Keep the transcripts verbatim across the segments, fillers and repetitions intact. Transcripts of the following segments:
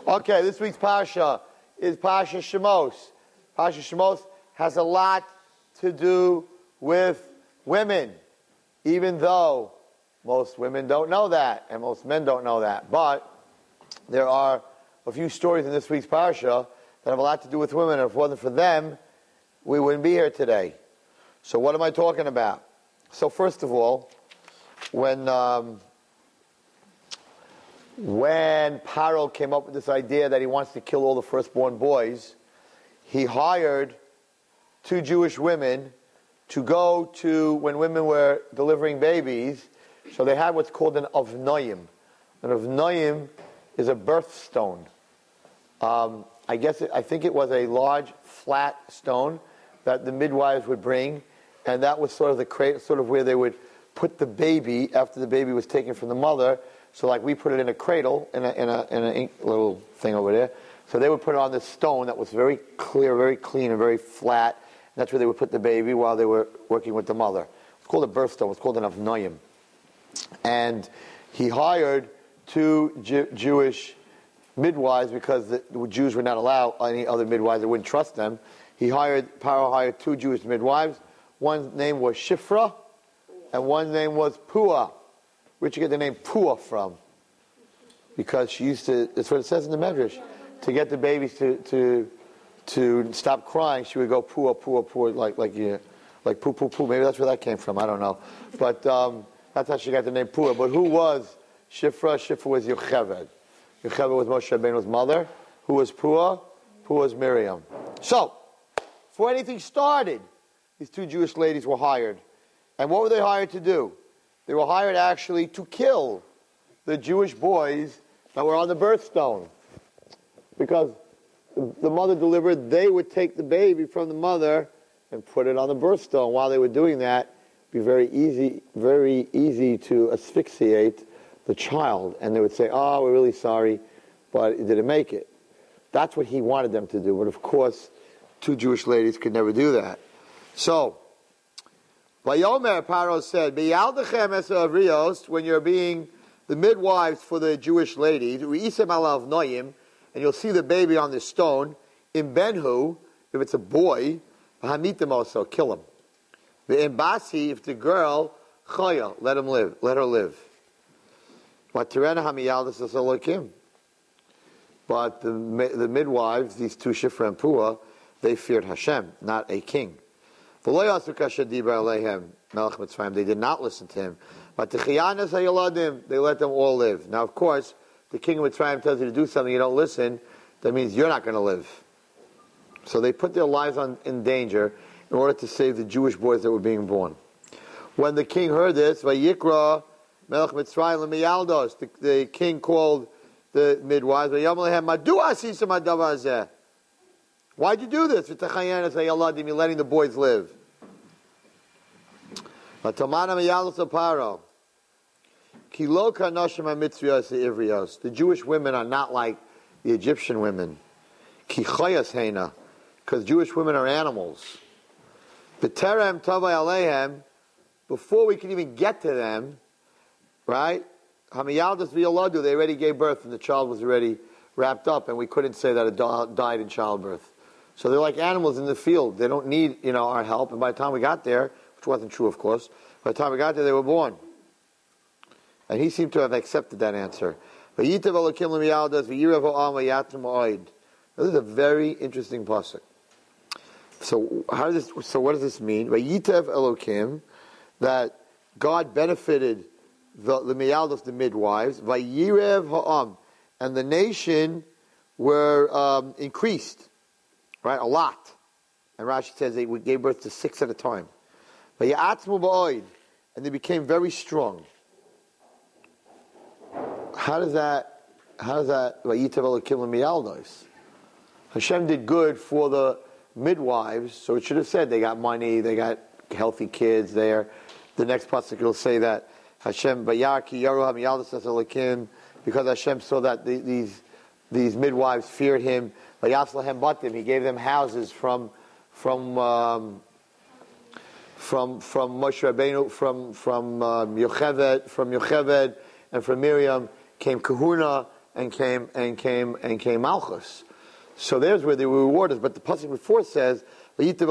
Okay, this week's Parsha is Parsha Shemos. Parsha Shemos has a lot to do with women, even though most women don't know that, and most men don't know that. But there are a few stories in this week's Parsha that have a lot to do with women, and if it wasn't for them, we wouldn't be here today. So what am I talking about? So first of all, when um, when Paro came up with this idea that he wants to kill all the firstborn boys, he hired two Jewish women to go to, when women were delivering babies, so they had what's called an avnoyim. An avnoyim is a birthstone. Um, I guess it, I think it was a large flat stone that the midwives would bring, and that was sort of the cra- sort of where they would put the baby after the baby was taken from the mother. So like we put it in a cradle, in a, in a, in a ink little thing over there. So they would put it on this stone that was very clear, very clean, and very flat. And that's where they would put the baby while they were working with the mother. It's called a birthstone. It's called an avnoyim. And he hired two Jew- Jewish midwives because the Jews would not allow any other midwives. They wouldn't trust them. He hired, Paro hired two Jewish midwives. One's name was Shifra, and one's name was Pua. Where'd you get the name Pua from? Because she used to, that's what it says in the Medrash, to get the babies to to to stop crying, she would go Pua, Pua, Pua, like like you, like poo, poo, poo. Maybe that's where that came from. I don't know, but um, that's how she got the name Pua. But who was Shifra? Shifra was Yocheved. Yocheved was Moshe Rabbeinu's mother. Who was Pua? Pua was Miriam. So, before anything started, these two Jewish ladies were hired, and what were they hired to do? They were hired actually to kill the Jewish boys that were on the birthstone. Because the mother delivered, they would take the baby from the mother and put it on the birthstone. While they were doing that, it would be very easy, very easy to asphyxiate the child. And they would say, oh, we're really sorry, but it didn't make it. That's what he wanted them to do. But of course, two Jewish ladies could never do that. So, Vayomer, Paro said, B'yaldechem eser avrios, when you're being the midwives for the Jewish ladies, U'isem alav noyim, and you'll see the baby on the stone, in benhu, if it's a boy, Hamitim also, kill him. V'im basi, if the girl, Chaya, let him live, let her live. But Tirena hamiyaldes asolokim. But the, the midwives, these two Shifra and Pua, they feared Hashem, not a king. They did not listen to him. But they let them all live. Now, of course, the king of Mitzrayim tells you to do something, you don't listen, that means you're not going to live. So they put their lives on, in danger in order to save the Jewish boys that were being born. When the king heard this, Vayikra Melech Mitzrayim Lemiyaldos, the, the king called the midwives, why'd you do this? You're letting the boys live. The Jewish women are not like the Egyptian women. Because Jewish women are animals. Before we can even get to them, right? They already gave birth and the child was already wrapped up, and we couldn't say that it died in childbirth. So they're like animals in the field. They don't need, you know, our help. And by the time we got there, which wasn't true, of course, by the time we got there, they were born. And he seemed to have accepted that answer. This is a very interesting pasuk. So how does this? So what does this mean? Vayitev Elokim, that God benefited the the miyaldos, the midwives. Vayirev ha'am, and the nation were um, increased. Right, a lot. And Rashi says they gave birth to six at a time. And they became very strong. How does that, how does that, Hashem did good for the midwives, so it should have said they got money, they got healthy kids there. The next pasuk will say that Hashem, because Hashem saw that the, these, these midwives feared him, he gave them houses from from um, from from Moshe Rabbeinu, from from um, Yocheved, from Yocheved, and from Miriam came Kahuna and came and came and came Malchus. So there's where they were rewarded. But the pasuk before says, Hashem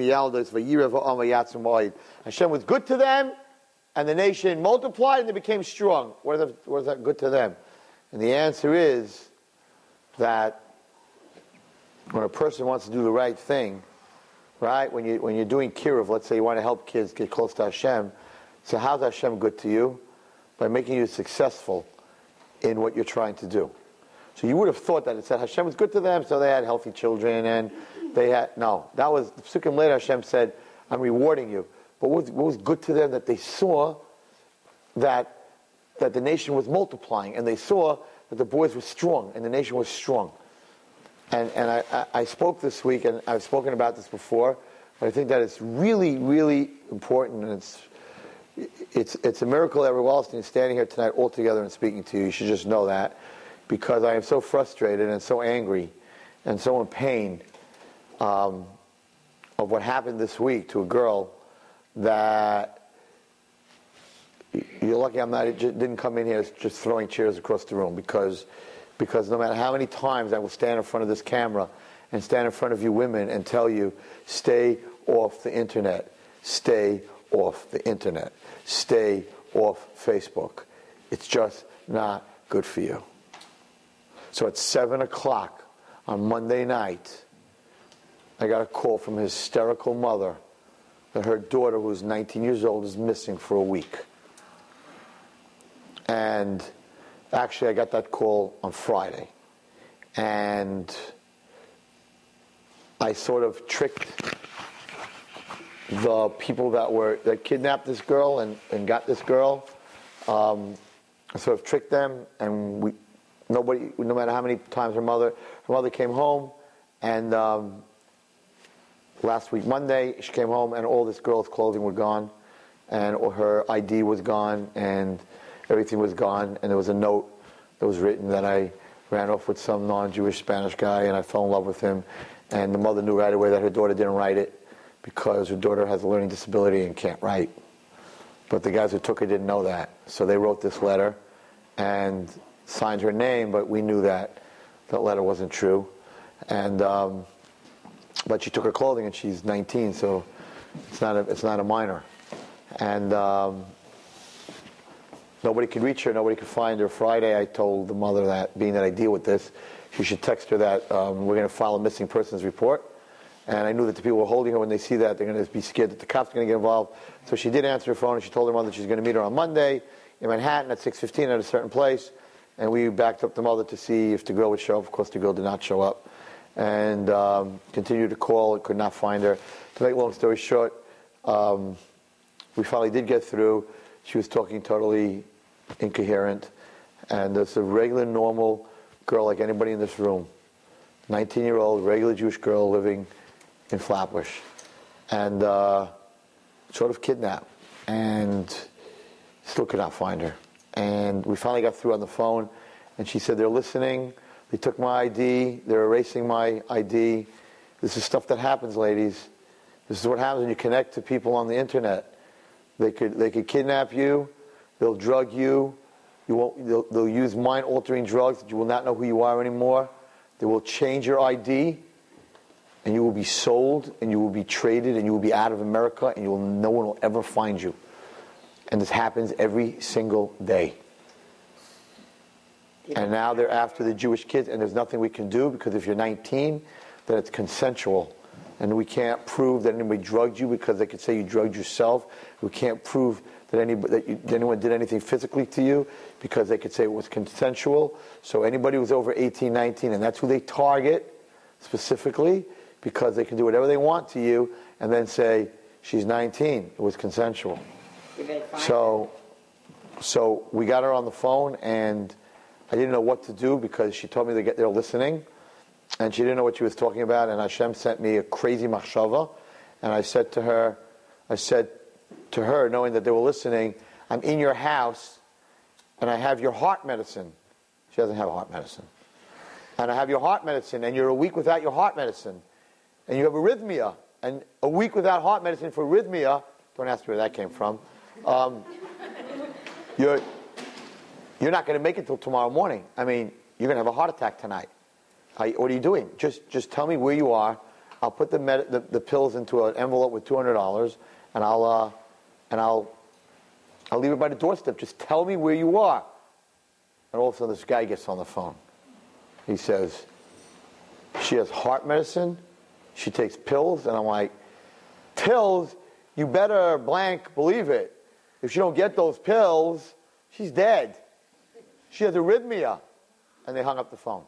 was good to them, and the nation multiplied, and they became strong. What is that, what is that good to them? And the answer is that when a person wants to do the right thing, right? When you when you're doing kiruv, let's say you want to help kids get close to Hashem. So how's Hashem good to you? By making you successful in what you're trying to do. So you would have thought that it said Hashem was good to them, so they had healthy children, and they had no. That was the psukim later. Hashem said, "I'm rewarding you." But what was, what was good to them that they saw that that the nation was multiplying, and they saw that the boys were strong, and the nation was strong. And and I, I, I spoke this week, and I've spoken about this before, but I think that it's really, really important, and it's it's it's a miracle that Rabbi Wallerstein is standing here tonight all together and speaking to you. You should just know that, because I am so frustrated and so angry and so in pain um, of what happened this week to a girl that you're lucky I'm not, it just didn't come in here just throwing chairs across the room, because because no matter how many times I will stand in front of this camera and stand in front of you women and tell you, stay off the internet, stay off the internet, stay off Facebook. It's just not good for you. So at seven o'clock on Monday night, I got a call from a hysterical mother that her daughter, who's nineteen years old, is missing for a week. And actually, I got that call on Friday. And I sort of tricked the people that were that kidnapped this girl and, and got this girl. Um, I sort of tricked them, and we nobody, no matter how many times her mother, her mother came home, and um, last week Monday she came home, and all this girl's clothing were gone, and all her I D was gone, and everything was gone, and there was a note that was written that I ran off with some non-Jewish Spanish guy, and I fell in love with him, and the mother knew right away that her daughter didn't write it, because her daughter has a learning disability and can't write. But the guys who took it didn't know that. So they wrote this letter and signed her name, but we knew that that letter wasn't true. And um, but she took her clothing, and she's nineteen, so it's not a, it's not a minor. And um, nobody could reach her, nobody could find her. Friday I told the mother that, being that I deal with this, she should text her that um, we're going to file a missing persons report. And I knew that the people who were holding her, when they see that, they're going to be scared that the cops are going to get involved. So she did answer her phone, and she told her mother she's going to meet her on Monday in Manhattan at six fifteen at a certain place. And we backed up the mother to see if the girl would show up. Of course, the girl did not show up. And um, continued to call, could not find her. To make a long story short, um, we finally did get through. She was talking totally incoherent. And it's a regular, normal girl like anybody in this room. nineteen-year-old, regular Jewish girl living in Flatbush, and uh, sort of kidnapped, and still could not find her. And we finally got through on the phone, and she said, they're listening, they took my I D, they're erasing my I D. This is stuff that happens, ladies. This is what happens when you connect to people on the internet. They could they could kidnap you, they'll drug you, you won't, they'll, they'll use mind-altering drugs that you will not know who you are anymore. They will change your I D, and you will be sold, and you will be traded, and you will be out of America, and you will, no one will ever find you. And this happens every single day. And now they're after the Jewish kids, and there's nothing we can do, because if you're nineteen, then it's consensual. And we can't prove that anybody drugged you, because they could say you drugged yourself. We can't prove that, anybody, that, you, that anyone did anything physically to you, because they could say it was consensual. So anybody who's over eighteen, nineteen, and that's who they target specifically, because they can do whatever they want to you and then say, she's nineteen, it was consensual. So, so we got her on the phone, and I didn't know what to do, because she told me to get there listening, and she didn't know what she was talking about, and Hashem sent me a crazy machshava, and I said to her, I said to her, knowing that they were listening, I'm in your house, and I have your heart medicine. She doesn't have heart medicine. And I have your heart medicine, and you're a week without your heart medicine. And you have arrhythmia, and a week without heart medicine for arrhythmia, don't ask me where that came from, um, you're, you're not going to make it till tomorrow morning. I mean, you're going to have a heart attack tonight. I, what are you doing? Just just tell me where you are. I'll put the, med- the, the pills into an envelope with two hundred dollars, and I'll uh, and I'll I'll leave it by the doorstep. Just tell me where you are. And all of a sudden, this guy gets on the phone. He says, she has heart medicine. She takes pills. And I'm like, pills? You better blank believe it. If she don't get those pills, she's dead. She has arrhythmia. And they hung up the phone.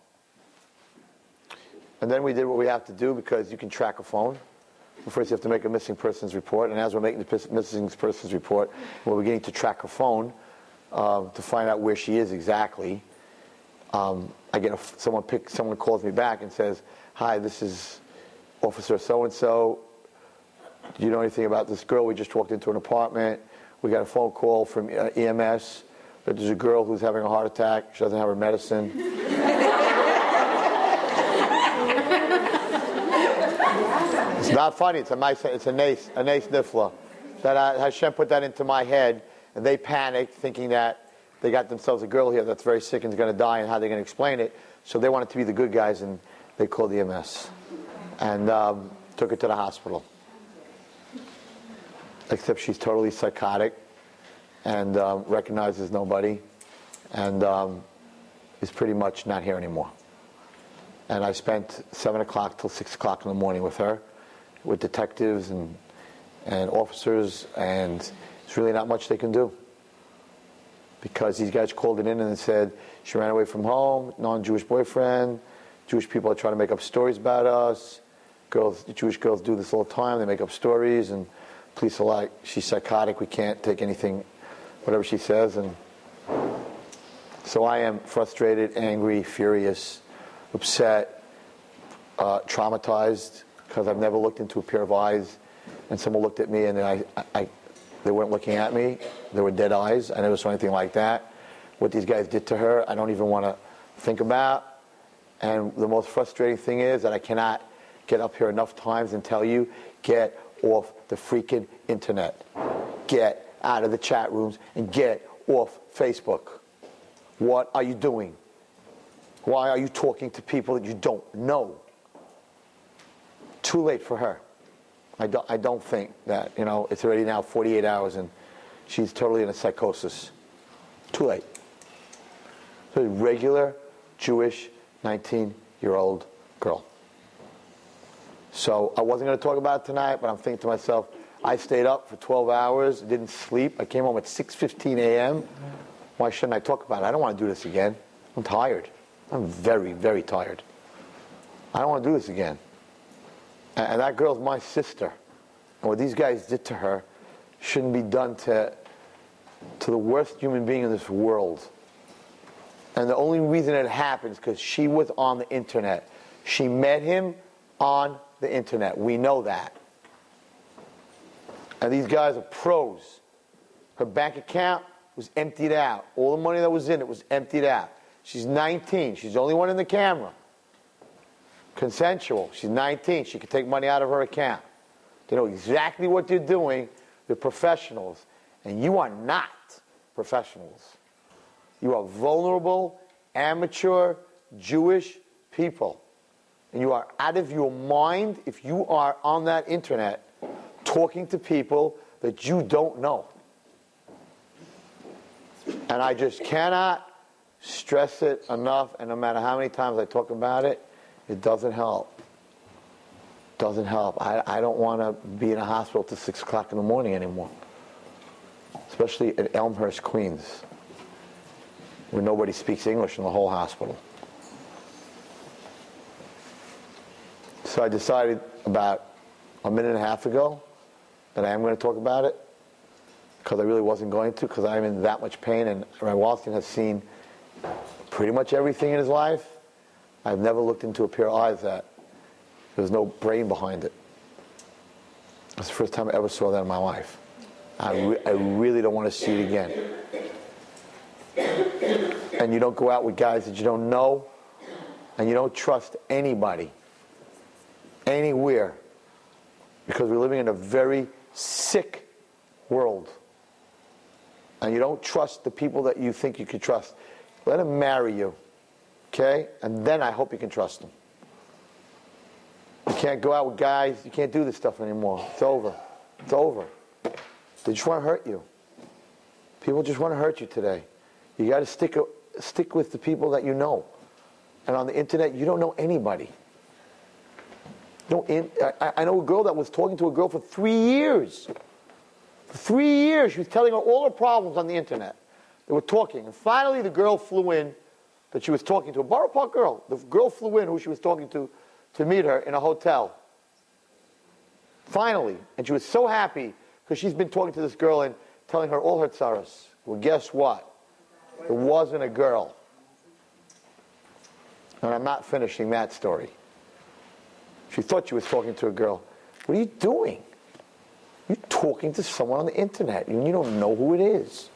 And then we did what we have to do, because you can track a phone. First, you have to make a missing persons report. And as we're making the missing persons report, we're beginning to track her phone uh, to find out where she is exactly. Um, I get a, someone pick, someone calls me back and says, "Hi, this is Officer so-and-so. Do you know anything about this girl? We just walked into an apartment. We got a phone call from uh, E M S that there's a girl who's having a heart attack. She doesn't have her medicine." It's not funny. It's a nice, it's a nice, a nice nifla. That uh, Hashem put that into my head, and they panicked, thinking that they got themselves a girl here that's very sick and is going to die, and how they're going to explain it. So they wanted to be the good guys, and they called E M S and um, took her to the hospital. Except she's totally psychotic and um, recognizes nobody, and um, is pretty much not here anymore. And I spent seven o'clock till six o'clock in the morning with her, with detectives and and officers, and there's really not much they can do, because these guys called it in and said she ran away from home, non-Jewish boyfriend. Jewish people are trying to make up stories about us. Girls, Jewish girls do this all the time. They make up stories, and police are like, she's psychotic. We can't take anything, whatever she says. And so I am frustrated, angry, furious, upset, uh, traumatized, because I've never looked into a pair of eyes, and someone looked at me, and then I, I, they weren't looking at me. They were dead eyes. I never saw anything like that. What these guys did to her, I don't even want to think about. And the most frustrating thing is that I cannot get up here enough times and tell you, get off the freaking internet. Get out of the chat rooms and get off Facebook. What are you doing? Why are you talking to people that you don't know? Too late for her. I don't, I don't think that, you know, it's already now forty-eight hours and she's totally in a psychosis. Too late. So a regular Jewish nineteen-year-old girl. So I wasn't going to talk about it tonight, but I'm thinking to myself, I stayed up for twelve hours, didn't sleep. I came home at six fifteen a.m. Why shouldn't I talk about it? I don't want to do this again. I'm tired. I'm very, very tired. I don't want to do this again. And that girl's my sister. And what these guys did to her shouldn't be done to, to the worst human being in this world. And the only reason it happened is because she was on the internet. She met him on the internet. We know that. And these guys are pros. Her bank account was emptied out. All the money that was in it was emptied out. She's nineteen. She's the only one in the camera. Consensual. She's nineteen. She can take money out of her account. They know exactly what they're doing. They're professionals. And you are not professionals. You are vulnerable, amateur, Jewish people. And you are out of your mind if you are on that internet talking to people that you don't know. And I just cannot stress it enough, and no matter how many times I talk about it, it doesn't help. Doesn't help. I, I don't want to be in a hospital till six o'clock in the morning anymore. Especially at Elmhurst, Queens, where nobody speaks English in the whole hospital. So I decided about a minute and a half ago that I am going to talk about it, because I really wasn't going to, because I'm in that much pain, and Ray Wallerstein has seen pretty much everything in his life. I've never looked into a pair of eyes that there's no brain behind it. That's the first time I ever saw that in my life. I, re- I really don't want to see it again. And you don't go out with guys that you don't know, and you don't trust anybody, anywhere, because we're living in a very sick world. And you don't trust the people that you think you could trust. Let them marry you. Okay? And then I hope you can trust them. You can't go out with guys. You can't do this stuff anymore. It's over. It's over. They just want to hurt you. People just want to hurt you today. You got to stick stick with the people that you know. And on the internet, you don't know anybody. No, in, I, I know a girl that was talking to a girl for three years. For three years, she was telling her all her problems on the internet. They were talking. And finally, the girl flew in that she was talking to. A Borough Park girl. The girl flew in who she was talking to to meet her in a hotel. Finally. And she was so happy because she's been talking to this girl and telling her all her tzaras. Well, guess what? It wasn't a girl. And I'm not finishing that story. She thought she was talking to a girl. What are you doing? You're talking to someone on the internet and you don't know who it is.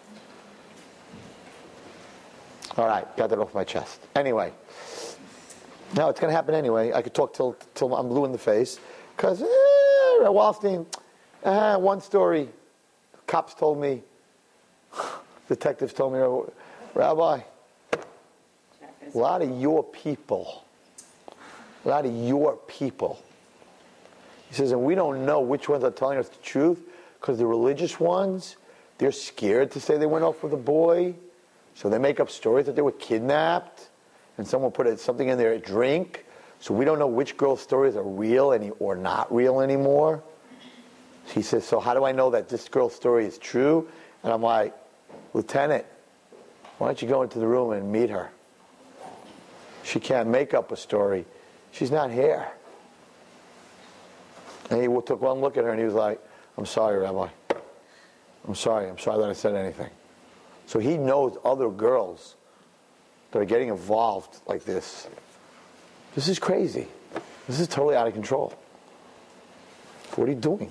All right, got that off my chest. Anyway, no, it's going to happen anyway. I could talk till till I'm blue in the face because eh, Wallstein, uh, one story, cops told me, detectives told me, Rabbi, a lot of your people, a lot of your people. He says, and we don't know which ones are telling us the truth because the religious ones, they're scared to say they went off with a boy. So they make up stories that they were kidnapped and someone put a, something in their drink. So we don't know which girl's stories are real any, or not real anymore. He says, so how do I know that this girl's story is true? And I'm like, Lieutenant, why don't you go into the room and meet her? She can't make up a story. She's not here. And he took one look at her and he was like, I'm sorry, Rabbi. I'm sorry. I'm sorry that I said anything. So he knows other girls that are getting involved like this. This is crazy. This is totally out of control. What are you doing?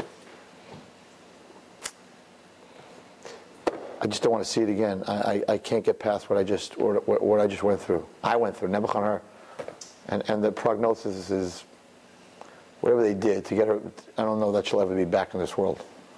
I just don't want to see it again. I, I, I can't get past what I just what, what I just went through. I went through Nebuchadnezzar, and and the prognosis is whatever they did to get her. I don't know that she'll ever be back in this world.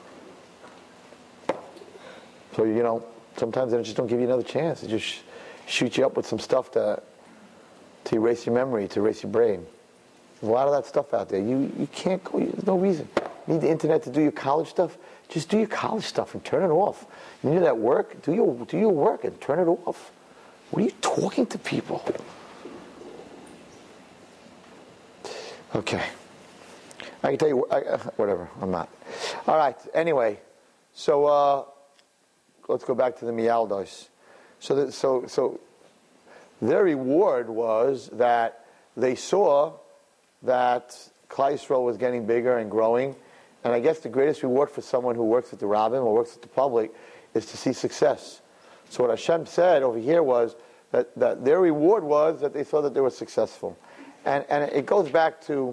So you know, sometimes they just don't give you another chance. They just shoot you up with some stuff to to erase your memory, to erase your brain. There's a lot of that stuff out there. You you can't go. There's no reason. You need the internet to do your college stuff. Just do your college stuff and turn it off. You need that work? Do your do your work and turn it off. What are you talking to people? Okay. I can tell you, I, uh, whatever, I'm not. All right, anyway, so uh, let's go back to the Mialdos. So, that, so, so their reward was that they saw that Klal Yisrael was getting bigger and growing. And I guess the greatest reward for someone who works with the rabbin or works with the public is to see success. So what Hashem said over here was that, that their reward was that they saw that they were successful. And, and it goes back to,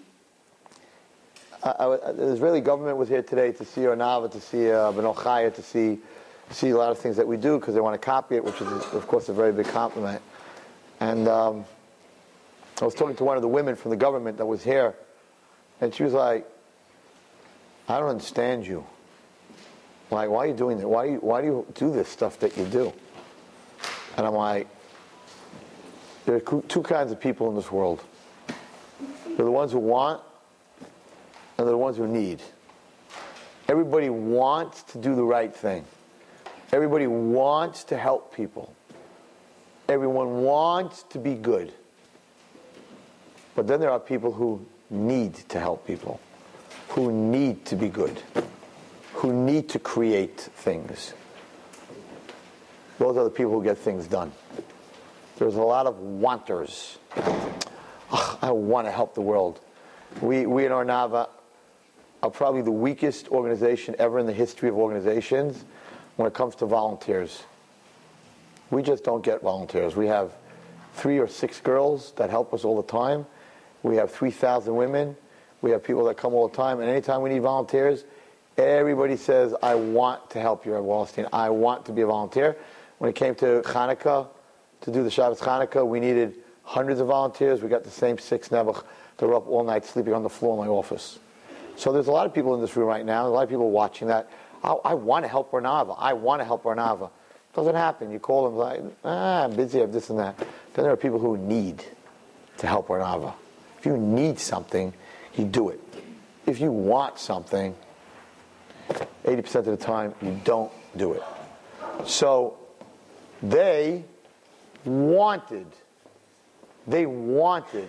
uh, the Israeli government was here today to see Ornava, to see uh, Beno Chaya, to see, see a lot of things that we do because they want to copy it, which is, of course, a very big compliment. And um, I was talking to one of the women from the government that was here, and she was like, I don't understand you. Like, why are you doing that? Why do you, why do you do this stuff that you do? And I'm like, there are two kinds of people in this world. They're the ones who want, and they're the ones who need. Everybody wants to do the right thing. Everybody wants to help people. Everyone wants to be good. But then there are people who need to help people, who need to be good, who need to create things. Those are the people who get things done. There's a lot of wanters. Ugh, I want to help the world. We, we in Ornava are probably the weakest organization ever in the history of organizations when it comes to volunteers. We just don't get volunteers. We have three or six girls that help us all the time. We have three thousand women. We have people that come all the time. And anytime we need volunteers, everybody says, I want to help you at Wallstein. I want to be a volunteer. When it came to Hanukkah, to do the Shabbos Hanukkah, we needed hundreds of volunteers. We got the same six Nebuch that were up all night sleeping on the floor in my office. So there's a lot of people in this room right now. There's a lot of people watching that. I, I want to help Ornava. I want to help Ornava. Doesn't happen. You call them like, ah, I'm busy, I have this and that. Then there are people who need to help one another. If you need something, you do it. If you want something, eighty percent of the time, you don't do it. So, they wanted, they wanted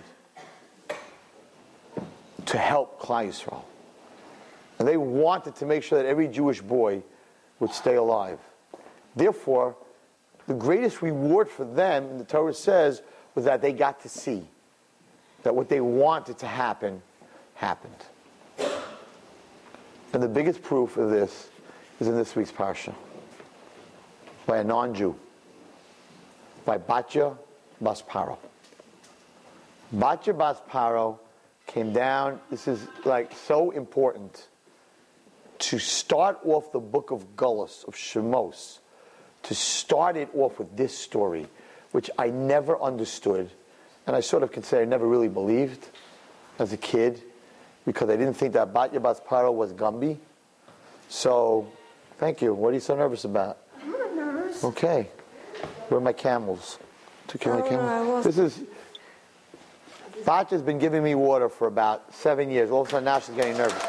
to help Klal Yisrael. And they wanted to make sure that every Jewish boy would stay alive. Therefore, the greatest reward for them, and the Torah says, was that they got to see that what they wanted to happen, happened. And the biggest proof of this is in this week's parsha, by a non-Jew, by Batya Bas Paro. Batya Bas Paro came down. This is like so important to start off the book of Gullus, of Shemos, to start it off with this story, which I never understood, and I sort of can say I never really believed as a kid, because I didn't think that Batya Bas Paro was Gumby. So, thank you. What are you so nervous about? I'm not nervous. Okay. Where are my camels? Took care of my Oh, I camels. was- This is... Batya's been giving me water for about seven years. All of a sudden now she's getting nervous.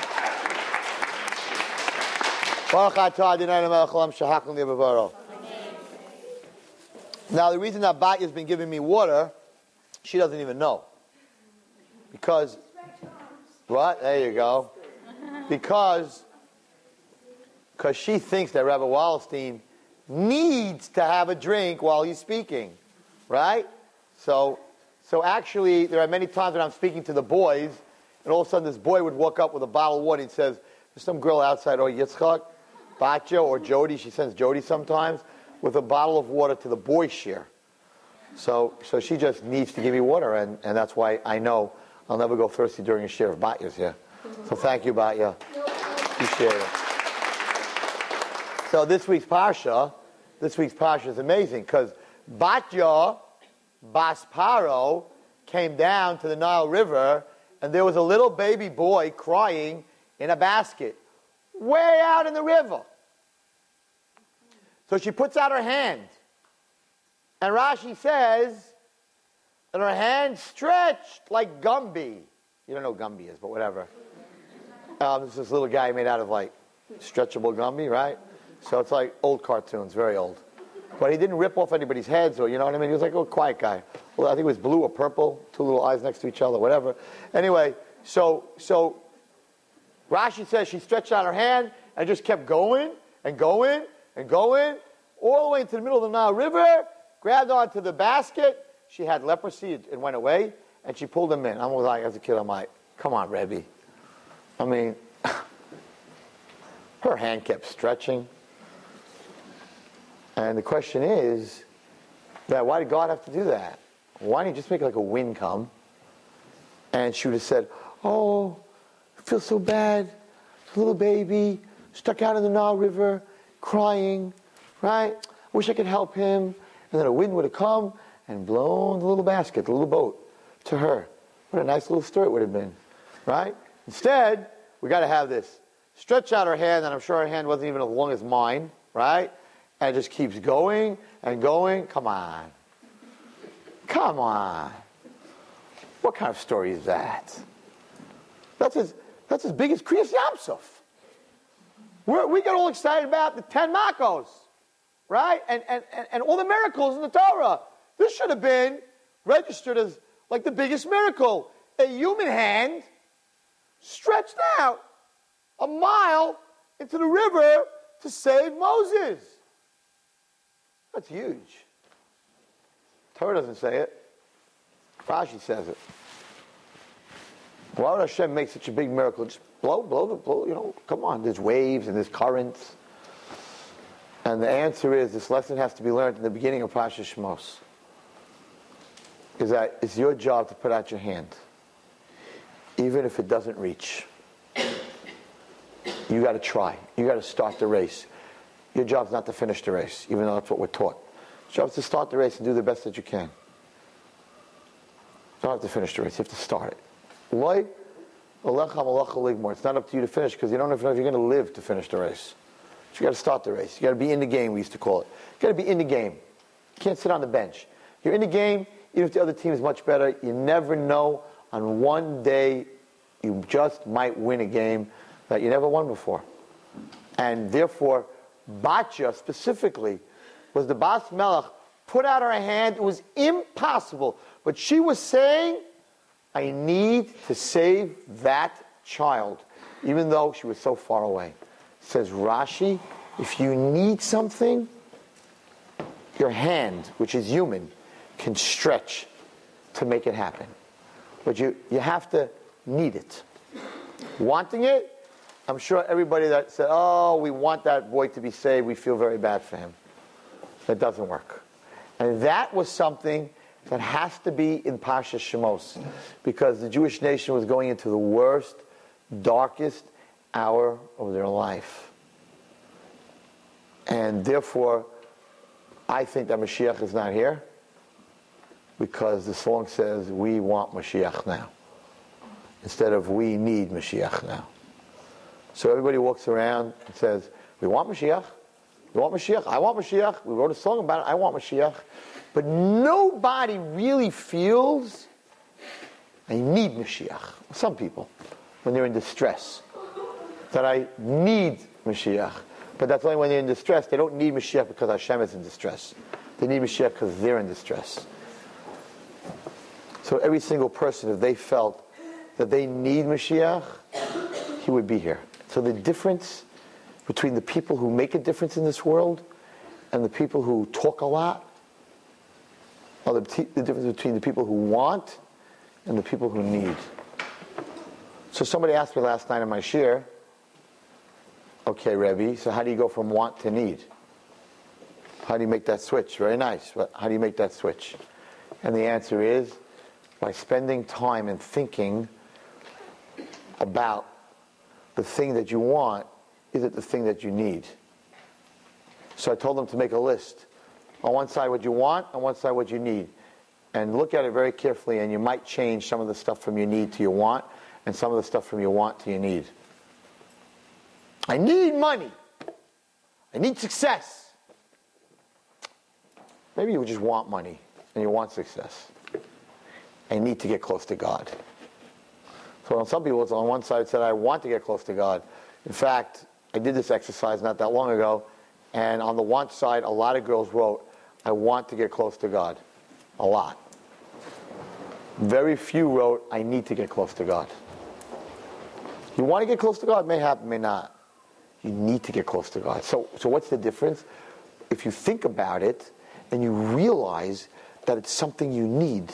Now the reason that Batya's been giving me water, she doesn't even know. Because... What? There you go. Because... Because she thinks that Rabbi Wallerstein needs to have a drink while he's speaking. Right? So... So actually, there are many times when I'm speaking to the boys, and all of a sudden this boy would walk up with a bottle of water and says, there's some girl outside, or Yitzchak, Batya, or Jody, she sends Jody sometimes, with a bottle of water to the boys' share. So so she just needs to give me water, and, and that's why I know I'll never go thirsty during a share of Batya's here. So thank you, Batya. Appreciate it. So this week's Parsha, this week's Parsha is amazing, because Batya Bas Paro came down to the Nile River, and there was a little baby boy crying in a basket way out in the river. So she puts out her hand, and Rashi says that her hand stretched like Gumby. You don't know what Gumby is, but whatever. Um, it's this little guy made out of like stretchable Gumby, right? So it's like old cartoons, very old. But he didn't rip off anybody's heads, or you know what I mean? He was like a quiet guy. Well, I think it was blue or purple, two little eyes next to each other, whatever. Anyway, so so Rashi says she stretched out her hand and just kept going and going and going all the way into the middle of the Nile River, grabbed onto the basket. She had leprosy, it, it went away, and she pulled him in. I was like, as a kid, I'm like, come on, Rebbe. I mean, her hand kept stretching. And the question is, that why did God have to do that? Why didn't he just make like a wind come? And she would have said, oh, I feel so bad. The little baby stuck out in the Nile River, crying, right? Wish I could help him. And then a wind would have come and blown the little basket, the little boat, to her. What a nice little story it would have been, right? Instead, we got to have this. Stretch out her hand, and I'm sure her hand wasn't even as long as mine, right? And it just keeps going and going. Come on. Come on. What kind of story is that? That's as, that's as big as Kriyas Yamsuf. We're, we get all excited about the ten Makos, right? And, and, and, and all the miracles in the Torah. This should have been registered as like the biggest miracle. A human hand stretched out a mile into the river to save Moses. That's huge. Torah doesn't say it. Rashi says it. Why would Hashem make such a big miracle? Just blow, blow the, blow, you know, come on. There's waves and there's currents. And the answer is, this lesson has to be learned in the beginning of Parashat Shemos. Is that it's your job to put out your hand. Even if it doesn't reach. You got to try. You got to start the race. Your job's not to finish the race, even though that's what we're taught. Your job is to start the race and do the best that you can. You don't have to finish the race. You have to start it. It's not up to you to finish, because you don't know if you're going to live to finish the race. But you got to start the race. You got to be in the game, we used to call it. You got to be in the game. You can't sit on the bench. You're in the game, even if the other team is much better, you never know. On one day, you just might win a game that you never won before. And therefore, Batya specifically was the Bas Melech, put out her hand. It was impossible. But she was saying, I need to save that child, even though she was so far away. Says Rashi, if you need something, your hand, which is human, can stretch to make it happen. But you, you have to need it. Wanting it, I'm sure everybody that said, oh, we want that boy to be saved, we feel very bad for him. That doesn't work. And that was something that has to be in Parshas Shemos, because the Jewish nation was going into the worst, darkest hour of their life. And therefore, I think that Mashiach is not here, because the song says, we want Mashiach now, instead of we need Mashiach now. So everybody walks around and says, we want Mashiach, we want Mashiach, I want Mashiach, we wrote a song about it, I want Mashiach. But nobody really feels, I need Mashiach. Some people, when they're in distress, that I need Mashiach. But that's only when they're in distress. They don't need Mashiach because Hashem is in distress. They need Mashiach because they're in distress. So every single person, if they felt that they need Mashiach, he would be here. So the difference between the people who make a difference in this world and the people who talk a lot, or the, t- the difference between the people who want and the people who need. So somebody asked me last night in my shir, okay, Rebbe, so how do you go from want to need? How do you make that switch? Very nice, but how do you make that switch? And the answer is by spending time and thinking about the thing that you want, is it the thing that you need? So I told them to make a list. On one side what you want, on one side what you need. And look at it very carefully, and you might change some of the stuff from your need to your want, and some of the stuff from your want to your need. I need money. I need success. Maybe you just want money, and you want success. I need to get close to God. So on some people, it's on one side said, I want to get close to God. In fact, I did this exercise not that long ago, and on the want side, a lot of girls wrote, I want to get close to God. A lot. Very few wrote, I need to get close to God. You want to get close to God? May happen, may not. You need to get close to God. So, so what's the difference? If you think about it, and you realize that it's something you need,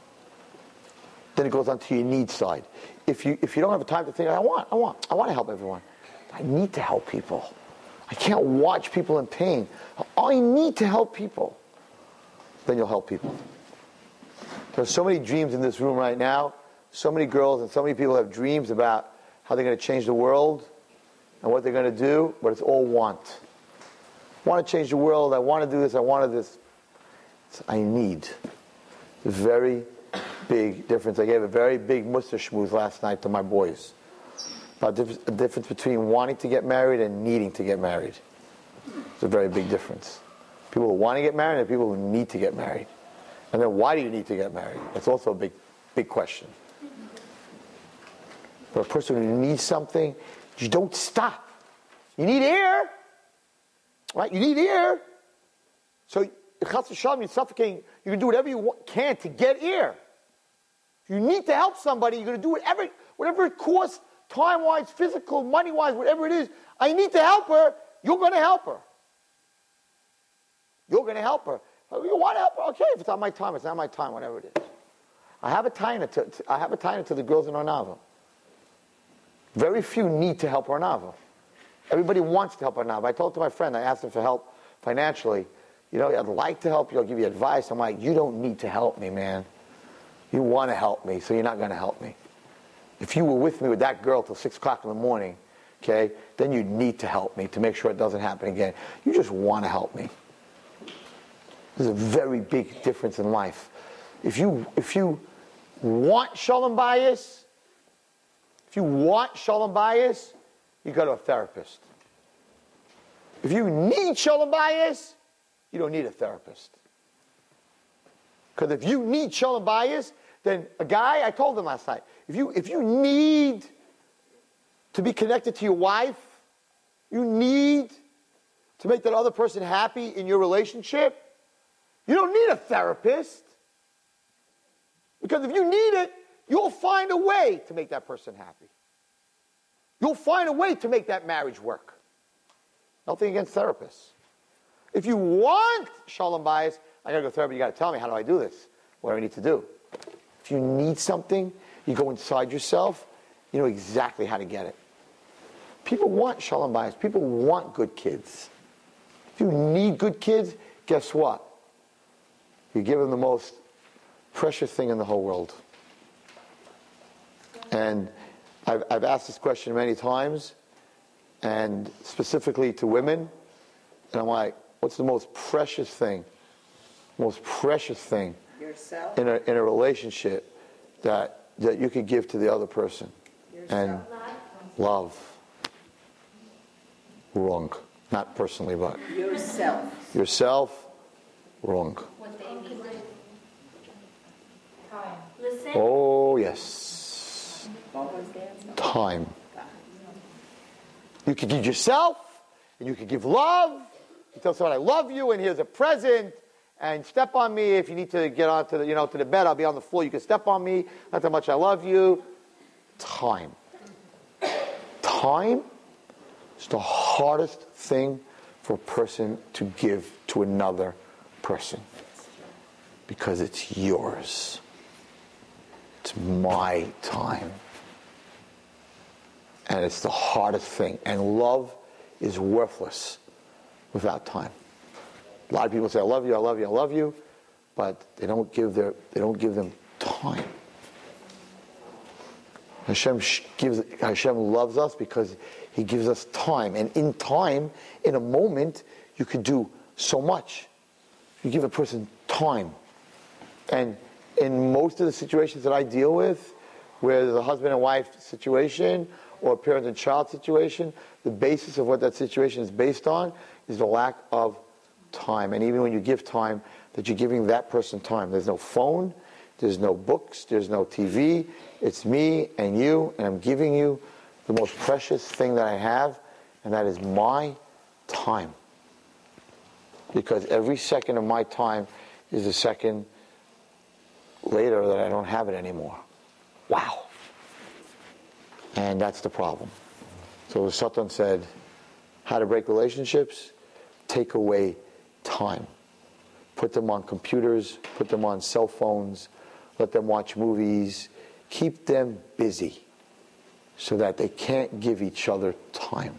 then it goes on to your need side. If you if you don't have time to think, I want, I want, I want to help everyone. I need to help people. I can't watch people in pain. I need to help people. Then you'll help people. There's so many dreams in this room right now. So many girls and so many people have dreams about how they're going to change the world and what they're going to do, but it's all want. I want to change the world. I want to do this. I want to do this. It's, I need. It's a very big difference. I gave a very big mussar shmooze last night to my boys about the difference between wanting to get married and needing to get married. It's a very big difference. People who want to get married and people who need to get married. And then why do you need to get married? That's also a big, big question. For a person who needs something, you don't stop. You need air. Right? You need air. So, you're suffocating. You can do whatever you can to get air. If you need to help somebody, you're going to do whatever, whatever it costs, time-wise, physical, money-wise, whatever it is. I need to help her. You're going to help her. You're going to help her. You want to help her? Okay, if it's not my time, it's not my time, whatever it is. I have a taina to, to, I have a taina to the girls in Arnava. Very few need to help Arnava. Everybody wants to help Arnava. I told to my friend, I asked him for help financially. You know, I'd like to help you, I'll give you advice. I'm like, you don't need to help me, man. You want to help me, so you're not going to help me. If you were with me with that girl till six o'clock in the morning, okay, then you need to help me to make sure it doesn't happen again. You just want to help me. There's a very big difference in life. If you if you want shalom bayis, if you want shalom bayis, you go to a therapist. If you need shalom bayis, you don't need a therapist. Because if you need Shalom Bayis, then a guy, I told him last night, if you if you need to be connected to your wife, you need to make that other person happy in your relationship, you don't need a therapist. Because if you need it, you'll find a way to make that person happy. You'll find a way to make that marriage work. Nothing against therapists. If you want Shalom Bayis, I gotta go to therapy, you gotta tell me, how do I do this? What do I need to do? If you need something, you go inside yourself, you know exactly how to get it. People want Shalom Bayis. People want good kids. If you need good kids, guess what? You give them the most precious thing in the whole world. And I've, I've asked this question many times, and specifically to women, and I'm like, what's the most precious thing, most precious thing Yourself. in a, in a relationship that, that you could give to the other person? Yourself. And love. Wrong. Not personally, but Yourself. yourself, wrong. What they need. Time. Listen. Oh, yes. What was the answer? Time. You could give yourself, and you could give love. You tell someone, I love you, and here's a present, and step on me if you need to get onto the, you know, to the bed. I'll be on the floor. You can step on me. Not that much I love you. Time. Time is the hardest thing for a person to give to another person. Because it's yours. It's my time. And it's the hardest thing. And love is worthless without time. A lot of people say, I love you, I love you, I love you, but they don't give their they don't give them time. Hashem gives Hashem loves us because He gives us time. And in time, in a moment, you could do so much. You give a person time. And in most of the situations that I deal with, where there's a husband and wife situation, or a parent and child situation, the basis of what that situation is based on is the lack of time. And even when you give time, that you're giving that person time. There's no phone, there's no books, there's no T V. It's me and you, and I'm giving you the most precious thing that I have, and that is my time. Because every second of my time is a second later that I don't have it anymore. Wow. And that's the problem. So the Satan said, how to break relationships? Take away time. Put them on computers, put them on cell phones, let them watch movies, keep them busy so that they can't give each other time.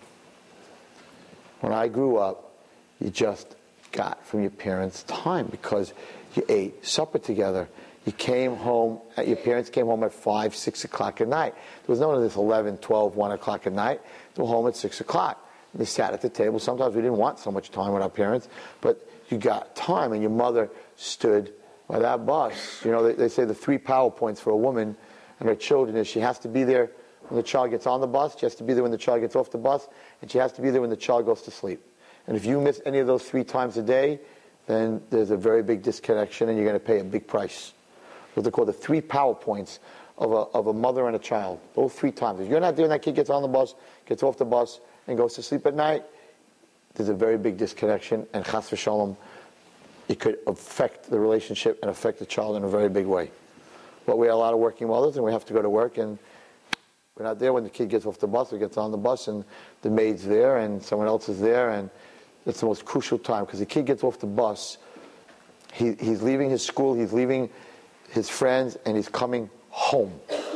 When I grew up, you just got from your parents time because you ate supper together. You came home, your parents came home at five, six o'clock at night. There was none of this eleven, twelve, one o'clock at night. They were home at six o'clock. They sat at the table. Sometimes we didn't want so much time with our parents, but you got time, and your mother stood by that bus. You know, they, they say the three power points for a woman and her children is she has to be there when the child gets on the bus, she has to be there when the child gets off the bus, and she has to be there when the child goes to sleep. And if you miss any of those three times a day, then there's a very big disconnection, and you're going to pay a big price. What they call the three power points of a, of a mother and a child. Those three times. If you're not there when that kid gets on the bus, gets off the bus, and goes to sleep at night, there's a very big disconnection, and chas v'shalom, it could affect the relationship and affect the child in a very big way. But we have a lot of working mothers, and we have to go to work, and we're not there when the kid gets off the bus or gets on the bus, and the maid's there, and someone else is there, and it's the most crucial time, because the kid gets off the bus, he, he's leaving his school, he's leaving his friends, and he's coming home.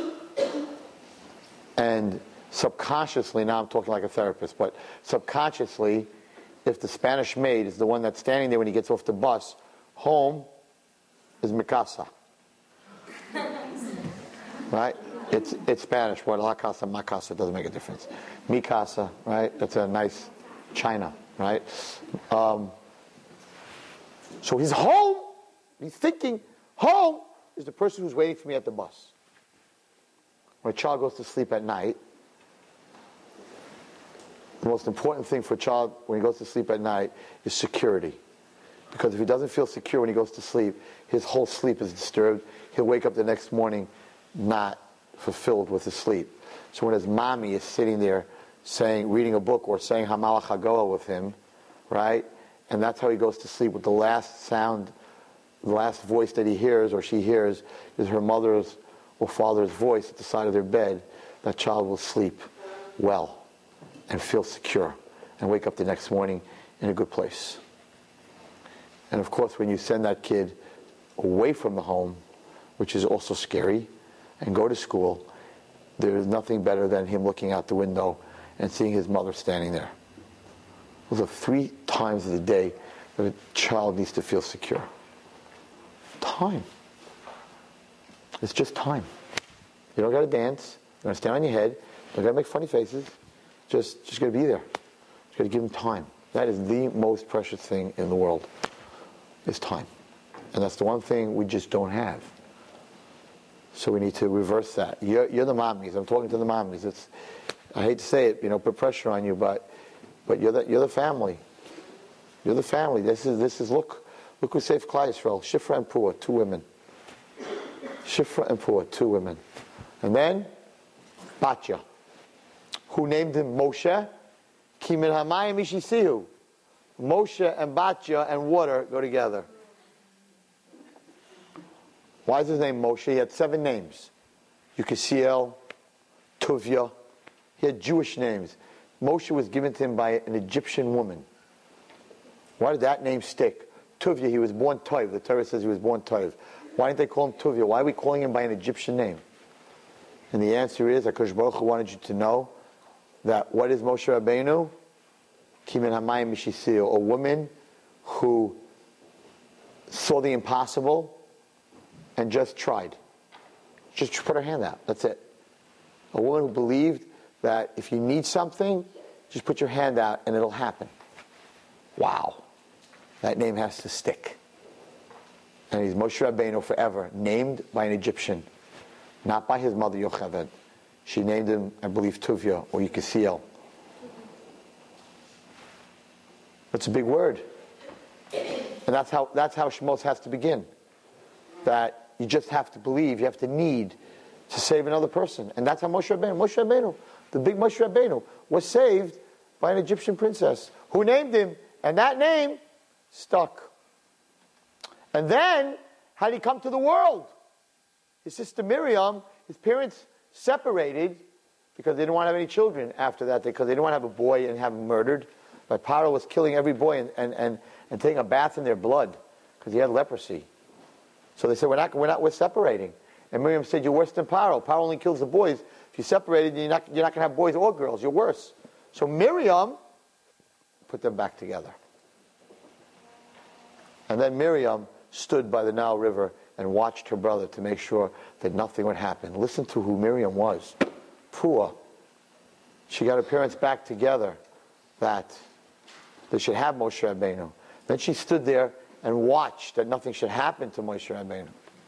And subconsciously, now I'm talking like a therapist, but subconsciously, if the Spanish maid is the one that's standing there when he gets off the bus, home is mi casa. Right? It's it's Spanish. What, la casa, ma casa, doesn't make a difference. Mi casa, right? That's a nice China, right? Um, so he's home. He's thinking, home is the person who's waiting for me at the bus. When a child goes to sleep at night, the most important thing for a child when he goes to sleep at night is security. Because if he doesn't feel secure when he goes to sleep, his whole sleep is disturbed. He'll wake up the next morning not fulfilled with his sleep. So when his mommy is sitting there saying, reading a book or saying Hamalach Hagoah with him, right? And that's how he goes to sleep, with the last sound, the last voice that he hears or she hears is her mother's or father's voice at the side of their bed. That child will sleep well and feel secure and wake up the next morning in a good place. And of course, when you send that kid away from the home, which is also scary, and go to school, there's nothing better than him looking out the window and seeing his mother standing there. Those are three times of the day that a child needs to feel secure. Time. It's just time. You don't got to dance. You don't got to stand on your head. You don't got to make funny faces. Just, just got to be there. You got to give him time. That is the most precious thing in the world. Is time. And that's the one thing we just don't have. So we need to reverse that. You're, you're the mommies. I'm talking to the mommies. It's, I hate to say it, you know, put pressure on you, but but you're the you're the family. You're the family. This is this is look look who saved Klal Yisrael. Shifra and Pua, two women. Shifra and Pua, two women. And then Batya, who named him Moshe. Ki min hamayim ishisihu. Moshe and Batya and water go together. Why is his name Moshe? He had seven names. Yukasiel, Tuvia. He had Jewish names. Moshe was given to him by an Egyptian woman. Why did that name stick? Tuvia, he was born Toiv. The Torah says he was born Toiv. Why didn't they call him Tuvia? Why are we calling him by an Egyptian name? And the answer is, HaKadosh Baruch Hu wanted you to know that what is Moshe Rabbeinu? Ki min hamayim mishisiel, a woman who saw the impossible and just tried. Just put her hand out. That's it. A woman who believed that if you need something, just put your hand out and it'll happen. Wow. That name has to stick. And he's Moshe Rabbeinu forever, named by an Egyptian, not by his mother Yocheved. She named him, I believe, Tuvia or Yukasiel. That's a big word. And that's how that's how Shemos has to begin. That you just have to believe, you have to need to save another person. And that's how Moshe Rabbeinu, Moshe Rabbeinu, the big Moshe Rabbeinu, was saved by an Egyptian princess who named him, and that name stuck. And then, how did he come to the world? His sister Miriam, his parents separated because they didn't want to have any children after that, because they didn't want to have a boy and have him murdered. But Paro was killing every boy and, and, and, and taking a bath in their blood because he had leprosy. So they said, we're not, we're not, we're separating. And Miriam said, you're worse than Paro. Paro only kills the boys. If you separated, you're not, you're not going to have boys or girls. You're worse. So Miriam put them back together. And then Miriam stood by the Nile River and watched her brother to make sure that nothing would happen. Listen to who Miriam was. Pua. She got her parents back together that they should have Moshe Rabbeinu. Then she stood there and watched that nothing should happen to Moshe Rabbeinu.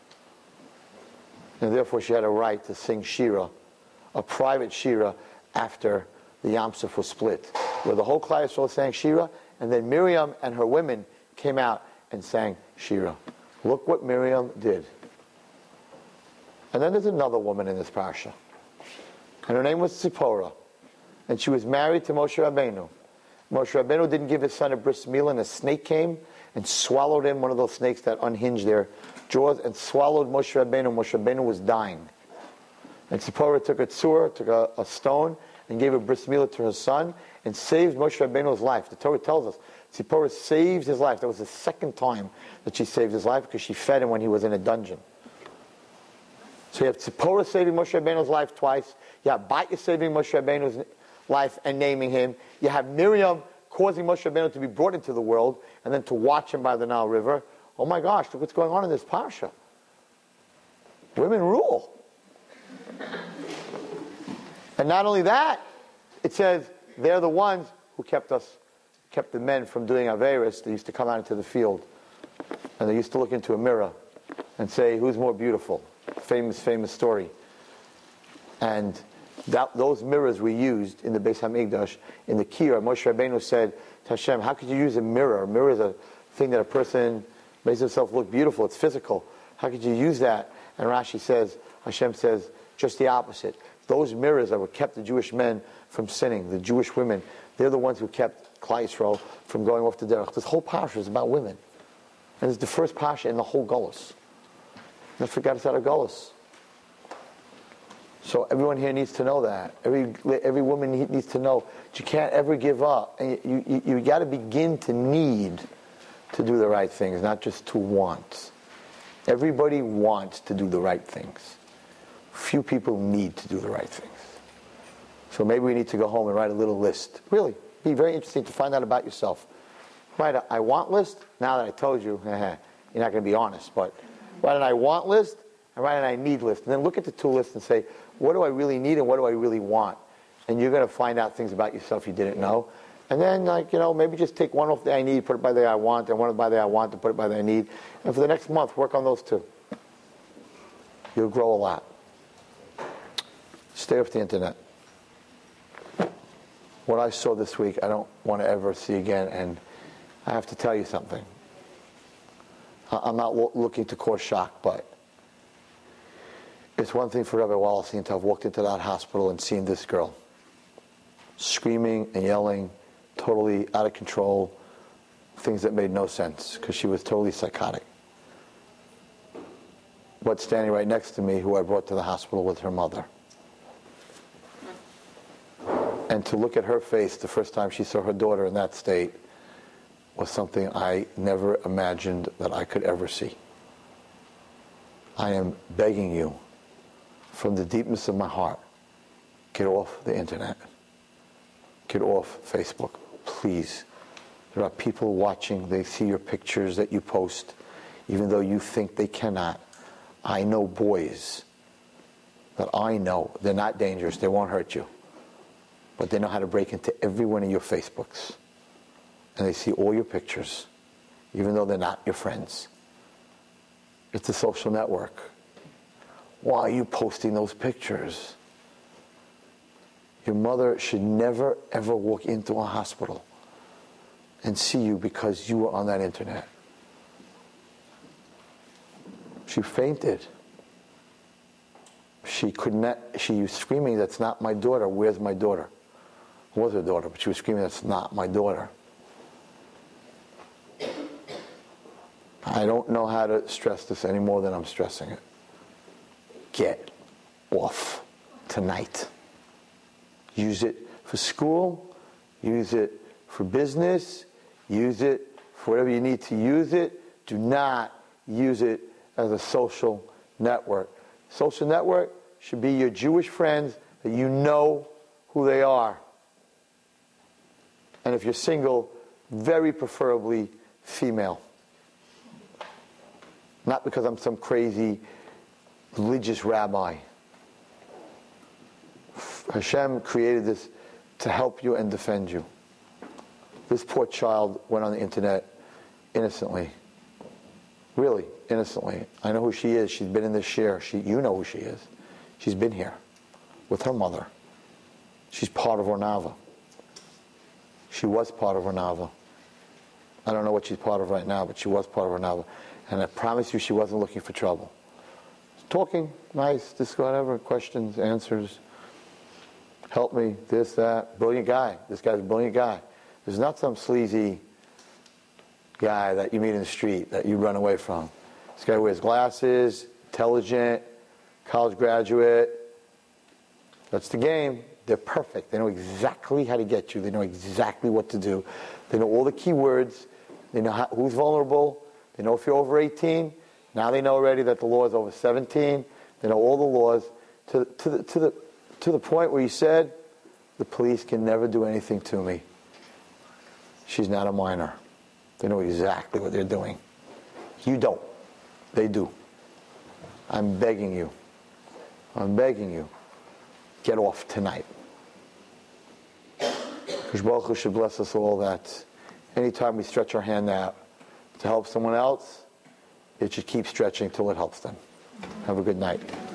And therefore she had a right to sing Shira, a private Shira, after the Yam Suf was split, where the whole Klal Yisrael sang Shira, and then Miriam and her women came out and sang Shira. Look what Miriam did. And then there's another woman in this parsha, and her name was Tzipporah, and she was married to Moshe Rabbeinu. Moshe Rabbeinu didn't give his son a bris milah, and a snake came and swallowed him, one of those snakes that unhinge their jaws, and swallowed Moshe Rabbeinu. Moshe Rabbeinu was dying. And Tzipporah took a tzur, took a, a stone, and gave a bris milah to her son, and saved Moshe Rabbeinu's life. The Torah tells us Tzipporah saved his life. That was the second time that she saved his life, because she fed him when he was in a dungeon. So you have Tzipporah saving Moshe Rabbeinu's life twice. You have Batya saving Moshe Rabbeinu's life and naming him. You have Miriam causing Moshe Rabbeinu to be brought into the world, and then to watch him by the Nile River. Oh my gosh, look what's going on in this parsha. Women rule. And not only that, it says they're the ones who kept us, kept the men from doing Averis. They used to come out into the field, and they used to look into a mirror and say, who's more beautiful? Famous, famous story. And that, those mirrors we used in the Beis HaMikdash, in the Kiyah. Moshe Rabbeinu said to Hashem, how could you use a mirror? A mirror is a thing that a person makes himself look beautiful. It's physical. How could you use that? And Rashi says, Hashem says, just the opposite. Those mirrors that were kept the Jewish men from sinning, the Jewish women, they're the ones who kept Klal Yisrael from going off the derech. This whole parsha is about women. And it's the first parsha in the whole Golus. Don't forget it's out of Golus. So everyone here needs to know that. Every every woman needs to know that you can't ever give up. And you, you, you got to begin to need to do the right things, not just to want. Everybody wants to do the right things. Few people need to do the right things. So maybe we need to go home and write a little list. Really, be very interesting to find out about yourself. Write a I want list. Now that I told you, you're not going to be honest, but write an I want list and write an I need list. And then look at the two lists and say, what do I really need and what do I really want? And you're going to find out things about yourself you didn't know. And then, like, you know, maybe just take one off the I need, put it by the I want, and one by the I want, and put it by the I need. And for the next month, work on those two. You'll grow a lot. Stay off the internet. What I saw this week, I don't want to ever see again, and I have to tell you something. I'm not lo- looking to cause shock, but it's one thing for Rabbi Wallerstein to have walked into that hospital and seen this girl screaming and yelling, totally out of control, things that made no sense, because she was totally psychotic. But standing right next to me, who I brought to the hospital, was her mother. And to look at her face the first time she saw her daughter in that state was something I never imagined that I could ever see. I am begging you, from the deepness of my heart, get off the internet. Get off Facebook, please. There are people watching, they see your pictures that you post, even though you think they cannot. I know boys that I know, they're not dangerous, they won't hurt you. But they know how to break into every one of your Facebooks. And they see all your pictures, even though they're not your friends. It's a social network. Why are you posting those pictures? Your mother should never, ever walk into a hospital and see you because you were on that internet. She fainted. She could not, she was screaming, that's not my daughter, where's my daughter? It was her daughter, but she was screaming, that's not my daughter. I don't know how to stress this any more than I'm stressing it. Get off tonight. Use it for school, use it for business, use it for whatever you need to use it. Do not use it as a social network. Social network should be your Jewish friends that you know who they are. And if you're single, very preferably female. Not because I'm some crazy religious rabbi. Hashem created this to help you and defend you. This poor child went on the internet innocently. Really, innocently. I know who she is. She's been in this share. She, you know who she is. She's been here with her mother. She's part of Ornava. She was part of Ornava. I don't know what she's part of right now, but she was part of Ornava. And I promise you she wasn't looking for trouble. Talking, nice, this, whatever, questions, answers. Help me, this, that. Brilliant guy. This guy's a brilliant guy. This is not some sleazy guy that you meet in the street that you run away from. This guy wears glasses, intelligent, college graduate. That's the game. They're perfect. They know exactly how to get you. They know exactly what to do. They know all the key words. They know how, who's vulnerable. They know if you're over eighteen. Now they know already that the law is over seventeen. They know all the laws to, to, the, to, the, to the point where you said, the police can never do anything to me. She's not a minor. They know exactly what they're doing. You don't. They do. I'm begging you. I'm begging you. Get off tonight. Because Baruch Hu should bless us all that anytime we stretch our hand out to help someone else, it should keep stretching till it helps them. Have a good night.